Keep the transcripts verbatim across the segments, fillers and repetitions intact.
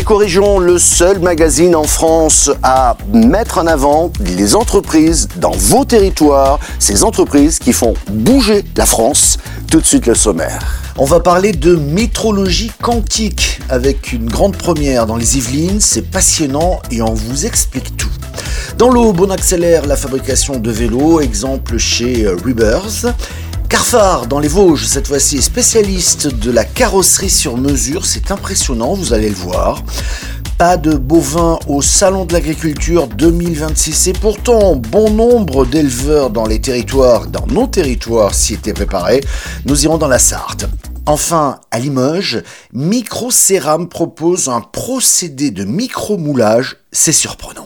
Éco-Région, le seul magazine en France à mettre en avant les entreprises dans vos territoires, ces entreprises qui font bouger la France. Tout de suite le sommaire. On va parler de métrologie quantique avec une grande première dans les Yvelines. C'est passionnant et on vous explique tout. Dans l'Aube, on accélère la fabrication de vélos, exemple chez Rebirth. Carphare dans les Vosges, cette fois-ci est spécialiste de la carrosserie sur mesure. C'est impressionnant, vous allez le voir. Pas de bovins au Salon de l'Agriculture deux mille vingt-six et pourtant bon nombre d'éleveurs dans les territoires, dans nos territoires s'y étaient préparés. Nous irons dans la Sarthe. Enfin, à Limoges, Microcéram propose un procédé de micromoulage, c'est surprenant.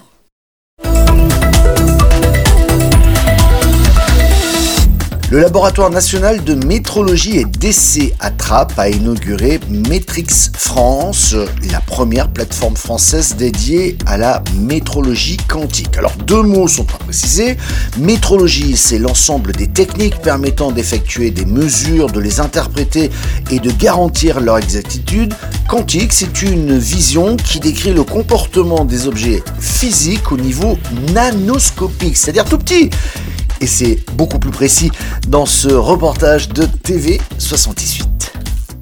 Le laboratoire national de métrologie et d'essais à Trappes a inauguré Métrix France, la première plateforme française dédiée à la métrologie quantique. Alors deux mots sont à préciser. Métrologie, c'est l'ensemble des techniques permettant d'effectuer des mesures, de les interpréter et de garantir leur exactitude. Quantique, c'est une vision qui décrit le comportement des objets physiques au niveau nanoscopique, c'est-à-dire tout petit. Et c'est beaucoup plus précis dans ce reportage de T V soixante-dix-huit.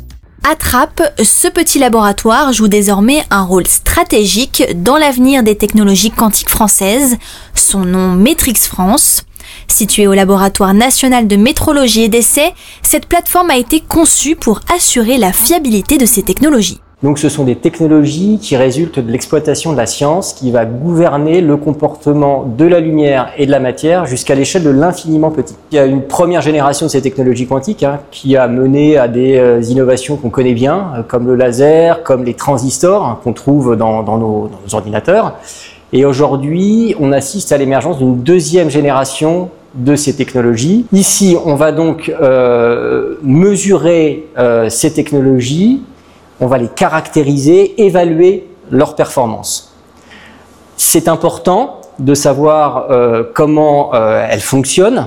À Trappes, ce petit laboratoire joue désormais un rôle stratégique dans l'avenir des technologies quantiques françaises. Son nom Métrix France. Située au laboratoire national de métrologie et d'essais, cette plateforme a été conçue pour assurer la fiabilité de ces technologies. Donc ce sont des technologies qui résultent de l'exploitation de la science qui va gouverner le comportement de la lumière et de la matière jusqu'à l'échelle de l'infiniment petit. Il y a une première génération de ces technologies quantiques hein, qui a mené à des euh, innovations qu'on connaît bien, euh, comme le laser, comme les transistors hein, qu'on trouve dans, dans, nos, dans nos ordinateurs. Et aujourd'hui, on assiste à l'émergence d'une deuxième génération de ces technologies. Ici, on va donc euh, mesurer euh, ces technologies. On va les caractériser, évaluer leur performance. C'est important de savoir euh, comment euh, elles fonctionnent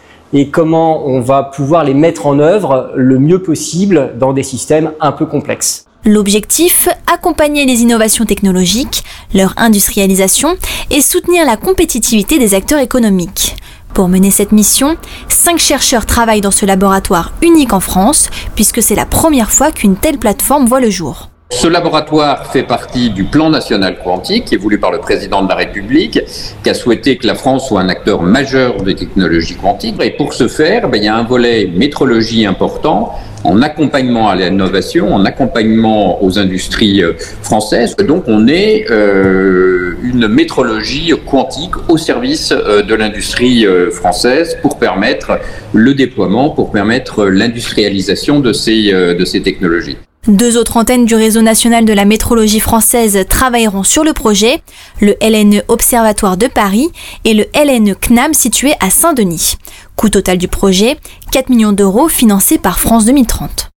et comment on va pouvoir les mettre en œuvre le mieux possible dans des systèmes un peu complexes. L'objectif, accompagner les innovations technologiques, leur industrialisation et soutenir la compétitivité des acteurs économiques. Pour mener cette mission, cinq chercheurs travaillent dans ce laboratoire unique en France, puisque c'est la première fois qu'une telle plateforme voit le jour. Ce laboratoire fait partie du plan national quantique qui est voulu par le président de la République, qui a souhaité que la France soit un acteur majeur des technologies quantiques. Et pour ce faire, ben, il y a un volet métrologie important, en accompagnement à l'innovation, en accompagnement aux industries françaises. Donc on est euh, une métrologie quantique au service euh, de l'industrie euh, française pour permettre le déploiement, pour permettre l'industrialisation de ces, euh, de ces technologies. Deux autres antennes du réseau national de la métrologie française travailleront sur le projet, le L N E Observatoire de Paris et le L N E C N A M situé à Saint-Denis. Coût total du projet, quatre millions d'euros financés par France deux mille trente.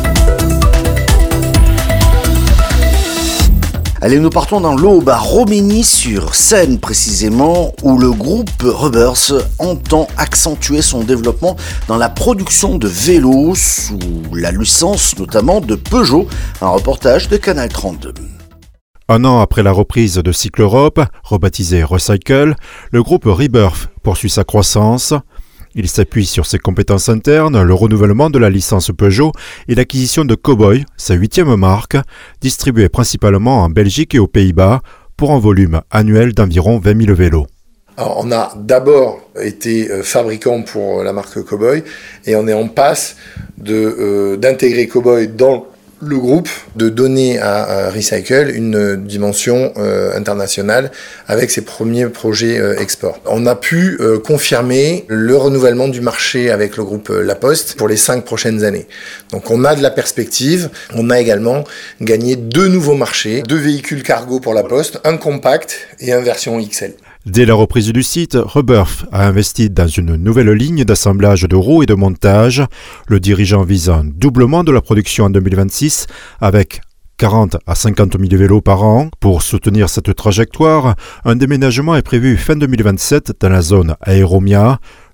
Allez, nous partons dans l'Aube, à Romilly-sur-Seine précisément, où le groupe Rebirth entend accentuer son développement dans la production de vélos sous la licence notamment de Peugeot. Un reportage de Canal trente-deux. Un an après la reprise de Cycle Europe, rebaptisé Recycle, le groupe Rebirth poursuit sa croissance. Il s'appuie sur ses compétences internes, le renouvellement de la licence Peugeot et l'acquisition de Cowboy, sa huitième marque, distribuée principalement en Belgique et aux Pays-Bas, pour un volume annuel d'environ vingt mille vélos. Alors, on a d'abord été fabricant pour la marque Cowboy et on est en passe de, euh, d'intégrer Cowboy dans le groupe, de donner à, à Recycle une dimension euh, internationale avec ses premiers projets euh, export. On a pu euh, confirmer le renouvellement du marché avec le groupe euh, La Poste pour les cinq prochaines années. Donc on a de la perspective. On a également gagné deux nouveaux marchés, deux véhicules cargo pour La Poste, un compact et un version X L. Dès la reprise du site, Rebirth a investi dans une nouvelle ligne d'assemblage de roues et de montage. Le dirigeant vise un doublement de la production en deux mille vingt-six avec quarante à cinquante mille vélos par an. Pour soutenir cette trajectoire, un déménagement est prévu fin deux mille vingt-sept dans la zone Aéromia.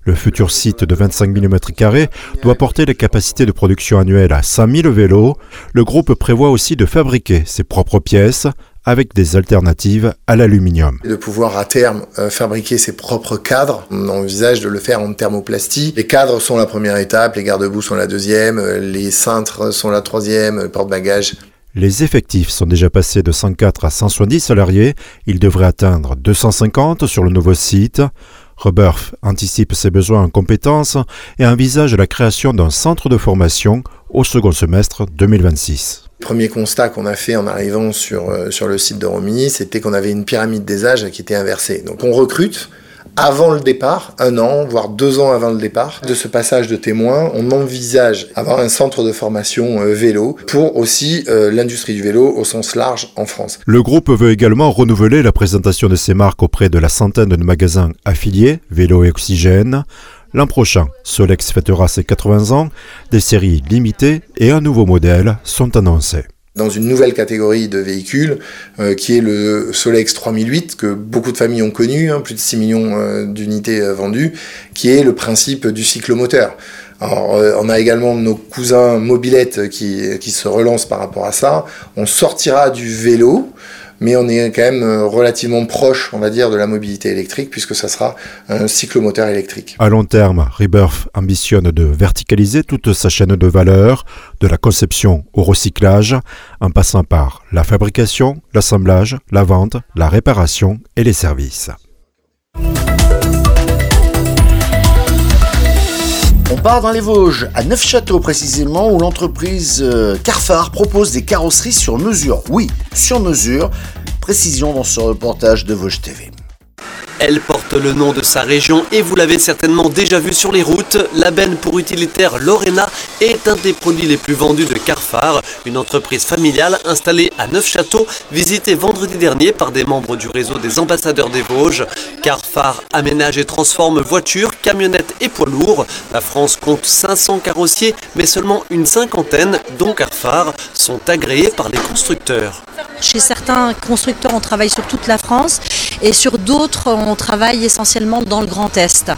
Le futur site de vingt-cinq mille mètres carrés doit porter les capacités de production annuelles à cent mille vélos. Le groupe prévoit aussi de fabriquer ses propres pièces avec des alternatives à l'aluminium. De pouvoir à terme euh, fabriquer ses propres cadres, on envisage de le faire en thermoplastie. Les cadres sont la première étape, les garde-boue sont la deuxième, les cintres sont la troisième, le porte-bagages. Les effectifs sont déjà passés de cent quatre à cent soixante-dix salariés. Ils devraient atteindre deux cent cinquante sur le nouveau site. Rebirth anticipe ses besoins en compétences et envisage la création d'un centre de formation au second semestre deux mille vingt-six. Le premier constat qu'on a fait en arrivant sur, euh, sur le site de Romilly, c'était qu'on avait une pyramide des âges qui était inversée. Donc on recrute avant le départ, un an, voire deux ans avant le départ. De ce passage de témoins, on envisage avoir un centre de formation euh, vélo pour aussi euh, l'industrie du vélo au sens large en France. Le groupe veut également renouveler la présentation de ses marques auprès de la centaine de magasins affiliés, Vélo et Oxygène. L'an prochain, Solex fêtera ses quatre-vingts ans, des séries limitées et un nouveau modèle sont annoncés. Dans une nouvelle catégorie de véhicules, euh, qui est le Solex trois mille huit, que beaucoup de familles ont connu, hein, plus de six millions euh, d'unités euh, vendues, qui est le principe du cyclomoteur. Alors, euh, on a également nos cousins mobylettes qui, qui se relancent par rapport à ça. On sortira du vélo, mais on est quand même relativement proche, on va dire, de la mobilité électrique, puisque ça sera un cyclomoteur électrique. À long terme, Rebirth ambitionne de verticaliser toute sa chaîne de valeur, de la conception au recyclage, en passant par la fabrication, l'assemblage, la vente, la réparation et les services. On part dans les Vosges, à Neufchâteau précisément, où l'entreprise Carphar propose des carrosseries sur mesure. Oui, sur mesure. Précision dans ce reportage de Vosges T V. Elle porte le nom de sa région et vous l'avez certainement déjà vu sur les routes. La benne pour utilitaire Lorena est un des produits les plus vendus de Carphar, une entreprise familiale installée à Neufchâteau, visitée vendredi dernier par des membres du réseau des ambassadeurs des Vosges. Carphar aménage et transforme voitures, camionnettes et poids lourds. La France compte cinq cents carrossiers, mais seulement une cinquantaine, dont Carphar, sont agréés par les constructeurs. Chez certains constructeurs, on travaille sur toute la France et sur d'autres, on travaille essentiellement dans le Grand Est,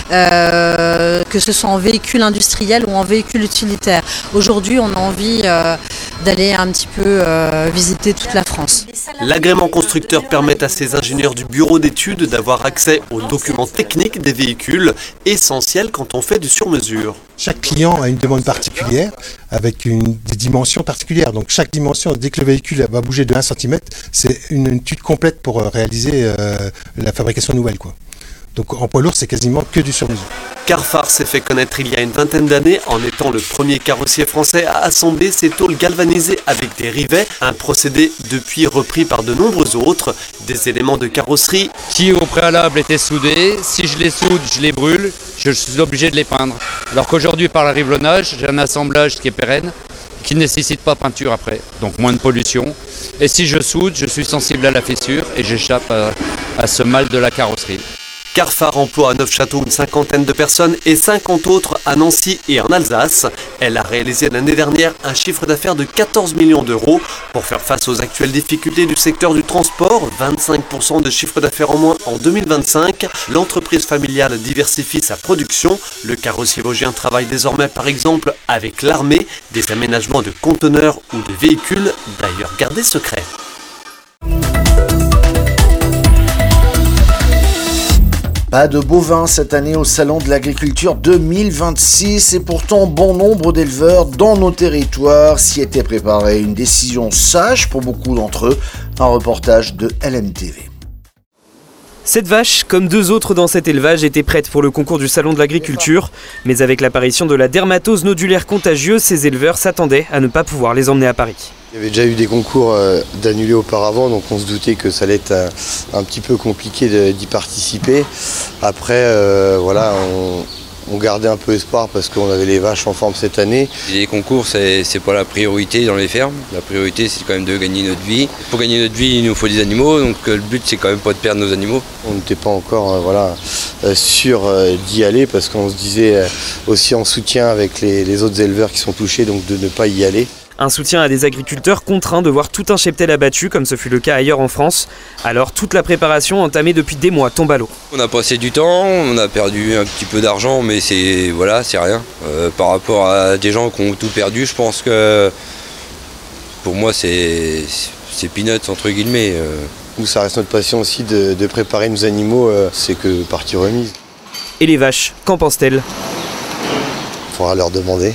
euh, que ce soit en véhicule industriel ou en véhicule utilitaire. Aujourd'hui, on a envie euh, d'aller un petit peu euh, visiter toute la France. L'agrément constructeur permet à ces ingénieurs du bureau d'études d'avoir accès aux documents techniques des véhicules, essentiels quand on fait du sur-mesure. Chaque client a une demande particulière avec une, des dimensions particulières. Donc chaque dimension, dès que le véhicule va bouger de un centimètre, c'est une, une étude complète pour réaliser euh, la fabrication nouvelle, quoi. Donc en poids lourd, c'est quasiment que du sur-mesure. Carphar s'est fait connaître il y a une vingtaine d'années en étant le premier carrossier français à assembler ses tôles galvanisées avec des rivets, un procédé depuis repris par de nombreux autres. Des éléments de carrosserie qui au préalable étaient soudés, si je les soude, je les brûle, je suis obligé de les peindre. Alors qu'aujourd'hui par le rivelonnage, j'ai un assemblage qui est pérenne, qui ne nécessite pas peinture après, donc moins de pollution. Et si je soude, je suis sensible à la fissure et j'échappe à, à ce mal de la carrosserie. Carphar emploie à Neufchâteau une cinquantaine de personnes et cinquante autres à Nancy et en Alsace. Elle a réalisé l'année dernière un chiffre d'affaires de quatorze millions d'euros. Pour faire face aux actuelles difficultés du secteur du transport, vingt-cinq pour cent de chiffre d'affaires en moins en deux mille vingt-cinq, l'entreprise familiale diversifie sa production. Le carrossier vosgien travaille désormais par exemple avec l'armée, des aménagements de conteneurs ou de véhicules, d'ailleurs gardés secrets. Pas de bovins cette année au Salon de l'Agriculture deux mille vingt-six et pourtant bon nombre d'éleveurs dans nos territoires s'y étaient préparés. Une décision sage pour beaucoup d'entre eux. Un reportage de L M T V. Cette vache, comme deux autres dans cet élevage, était prête pour le concours du Salon de l'Agriculture. Mais avec l'apparition de la dermatose nodulaire contagieuse, ces éleveurs s'attendaient à ne pas pouvoir les emmener à Paris. Il y avait déjà eu des concours euh, d'annulés auparavant, donc on se doutait que ça allait être un, un petit peu compliqué de, d'y participer. Après, euh, voilà, on, on gardait un peu espoir parce qu'on avait les vaches en forme cette année. Les concours, c'est, c'est pas la priorité dans les fermes. La priorité, c'est quand même de gagner notre vie. Pour gagner notre vie, il nous faut des animaux, donc le but, c'est quand même pas de perdre nos animaux. On n'était pas encore euh, voilà, euh, sûr euh, d'y aller parce qu'on se disait euh, aussi en soutien avec les, les autres éleveurs qui sont touchés, donc de ne pas y aller. Un soutien à des agriculteurs contraints de voir tout un cheptel abattu, comme ce fut le cas ailleurs en France. Alors toute la préparation entamée depuis des mois tombe à l'eau. On a passé du temps, on a perdu un petit peu d'argent, mais c'est voilà, c'est rien. Euh, par rapport à des gens qui ont tout perdu, je pense que pour moi c'est, c'est peanuts entre guillemets. Où ça reste notre passion aussi de, de préparer nos animaux, euh, c'est que partie remise. Et les vaches, qu'en pensent-elles ? Il faudra leur demander.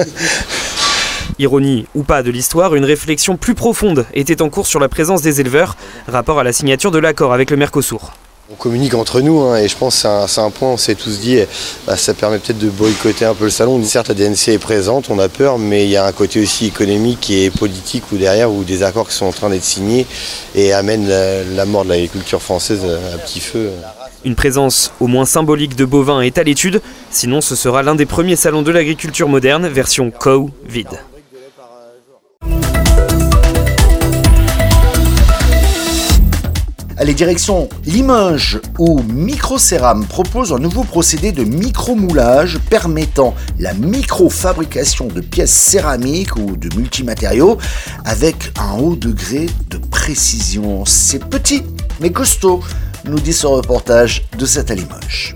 Ironie ou pas de l'histoire, une réflexion plus profonde était en cours sur la présence des éleveurs, rapport à la signature de l'accord avec le Mercosur. On communique entre nous hein, et je pense que c'est un, c'est un point, on s'est tous dit, bah, ça permet peut-être de boycotter un peu le salon. Certes, la D N C est présente, on a peur, mais il y a un côté aussi économique et politique où derrière, où des accords qui sont en train d'être signés et amènent la, la mort de l'agriculture française à petit feu. Une présence au moins symbolique de bovins est à l'étude, sinon ce sera l'un des premiers salons de l'agriculture moderne, version Covid. Allez, direction Limoges, où Microcéram propose un nouveau procédé de micromoulage permettant la microfabrication de pièces céramiques ou de multimatériaux avec un haut degré de précision. C'est petit mais costaud, nous dit ce reportage de C'est à Limoges.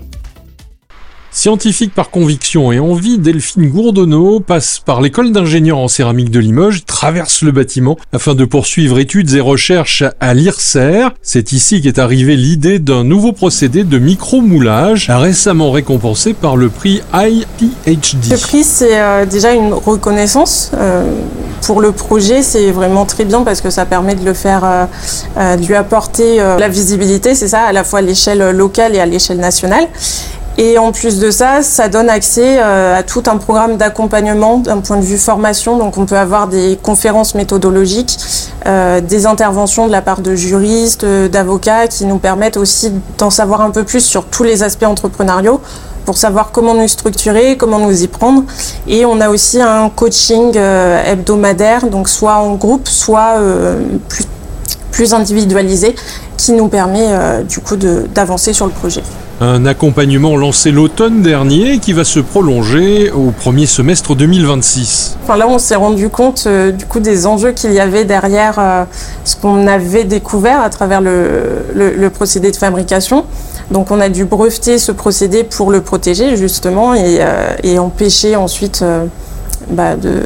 Scientifique par conviction et envie, Delphine Gourdonneau passe par l'école d'ingénieurs en céramique de Limoges, traverse le bâtiment afin de poursuivre études et recherches à l'I R S E R. C'est ici qu'est arrivée l'idée d'un nouveau procédé de micromoulage, récemment récompensé par le prix I P H D. Ce prix, c'est euh, déjà une reconnaissance. Euh, pour le projet, c'est vraiment très bien parce que ça permet de le faire, euh, euh, de lui apporter euh, la visibilité, c'est ça, à la fois à l'échelle locale et à l'échelle nationale. Et en plus de ça, ça donne accès à tout un programme d'accompagnement d'un point de vue formation. Donc on peut avoir des conférences méthodologiques, euh, des interventions de la part de juristes, d'avocats qui nous permettent aussi d'en savoir un peu plus sur tous les aspects entrepreneuriaux pour savoir comment nous structurer, comment nous y prendre. Et on a aussi un coaching euh, hebdomadaire, donc soit en groupe, soit euh, plus, plus individualisé, qui nous permet euh, du coup de, d'avancer sur le projet. Un accompagnement lancé l'automne dernier qui va se prolonger au premier semestre deux mille vingt-six. Enfin là, on s'est rendu compte euh, du coup des enjeux qu'il y avait derrière euh, ce qu'on avait découvert à travers le, le, le procédé de fabrication. Donc on a dû breveter ce procédé pour le protéger justement et, euh, et empêcher ensuite euh, bah, de,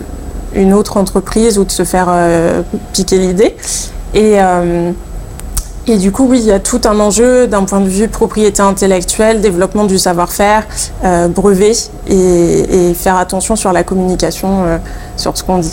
une autre entreprise ou de se faire euh, piquer l'idée. Et euh, Et du coup, oui, il y a tout un enjeu d'un point de vue propriété intellectuelle, développement du savoir-faire, euh, brevet et, et faire attention sur la communication, euh, sur ce qu'on dit.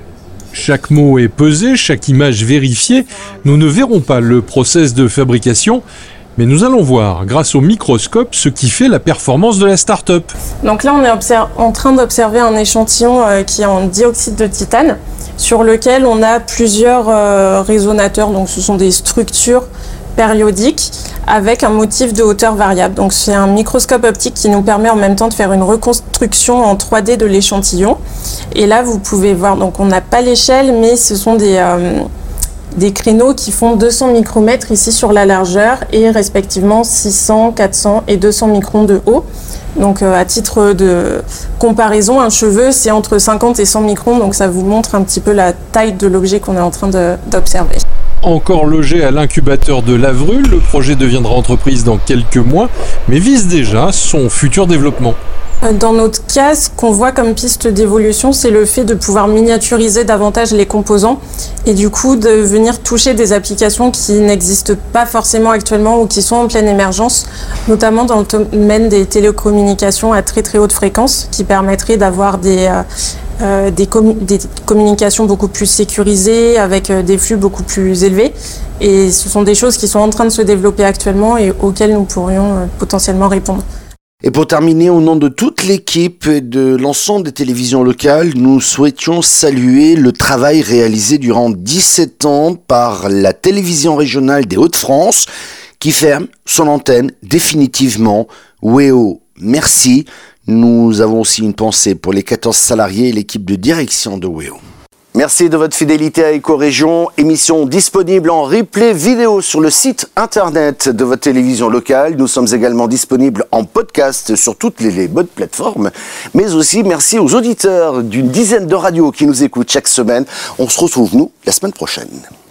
Chaque mot est pesé, chaque image vérifiée. Nous ne verrons pas le process de fabrication, mais nous allons voir, grâce au microscope, ce qui fait la performance de la start-up. Donc là, on est observe, en train d'observer un échantillon euh, qui est en dioxyde de titane, sur lequel on a plusieurs euh, résonateurs, donc ce sont des structures périodiques avec un motif de hauteur variable. Donc c'est un microscope optique qui nous permet en même temps de faire une reconstruction en trois D de l'échantillon. Et là vous pouvez voir, donc on n'a pas l'échelle, mais ce sont des, euh, des créneaux qui font deux cents micromètres ici sur la largeur et respectivement six cents, quatre cents et deux cents microns de haut. Donc euh, à titre de comparaison, un cheveu c'est entre cinquante et cent microns, donc ça vous montre un petit peu la taille de l'objet qu'on est en train de, d'observer. Encore logé à l'incubateur de Lavrulle, le projet deviendra entreprise dans quelques mois, mais vise déjà son futur développement. Dans notre cas, ce qu'on voit comme piste d'évolution, c'est le fait de pouvoir miniaturiser davantage les composants et du coup de venir toucher des applications qui n'existent pas forcément actuellement ou qui sont en pleine émergence, notamment dans le domaine des télécommunications à très très haute fréquence, qui permettraient d'avoir des, euh, euh, des, com- des communications beaucoup plus sécurisées, avec euh, des flux beaucoup plus élevés. Et ce sont des choses qui sont en train de se développer actuellement et auxquelles nous pourrions euh, potentiellement répondre. Et pour terminer, au nom de toute l'équipe et de l'ensemble des télévisions locales, nous souhaitions saluer le travail réalisé durant dix-sept ans par la télévision régionale des Hauts-de-France qui ferme son antenne définitivement. Wéo, merci. Nous avons aussi une pensée pour les quatorze salariés et l'équipe de direction de Wéo. Merci de votre fidélité à Éco-Région, émission disponible en replay vidéo sur le site internet de votre télévision locale. Nous sommes également disponibles en podcast sur toutes les, les bonnes plateformes, mais aussi merci aux auditeurs d'une dizaine de radios qui nous écoutent chaque semaine. On se retrouve, nous, la semaine prochaine.